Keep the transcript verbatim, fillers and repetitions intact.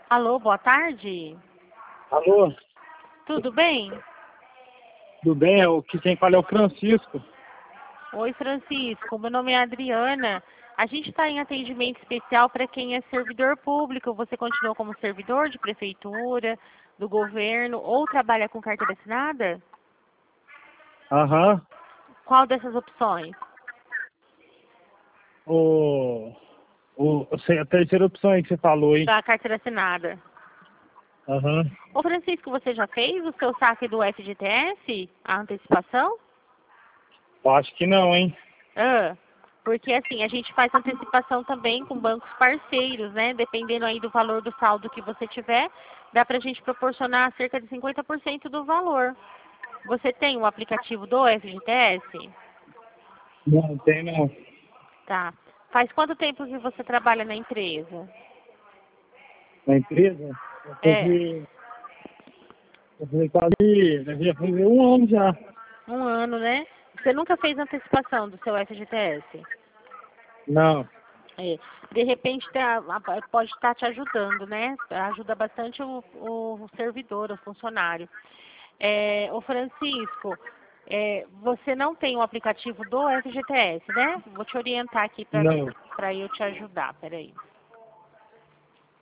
Alô, boa tarde. Alô, Tudo bem? tudo bem? O que quem fala é o Francisco. Oi, Francisco. Meu nome é Adriana. A gente está em atendimento especial para quem é servidor público. Você continua como servidor de prefeitura, do governo ou trabalha com carteira assinada? Aham. Qual dessas opções? O, o, a terceira opção aí que você falou, hein? Da carteira assinada. Aham. Ô, Francisco, você já fez o seu saque do F G T S? A antecipação? Eu acho que não, hein? Ah, porque assim, a gente faz antecipação também com bancos parceiros, né? Dependendo aí do valor do saldo que você tiver, dá pra gente proporcionar cerca de cinquenta por cento do valor. Você tem o aplicativo do F G T S? Não, tem não. Tá. Faz quanto tempo que você trabalha na empresa? Na empresa? Eu É, fazer, eu fazer quase, já fazer um ano já. um ano, né? Você nunca fez antecipação do seu F G T S? Não. É, de repente tá- pode estar te ajudando, né? Ajuda bastante o, o servidor, o funcionário. É, ô Francisco, é, você não tem o aplicativo do F G T S, né? Vou te orientar aqui Não. para eu te ajudar, peraí.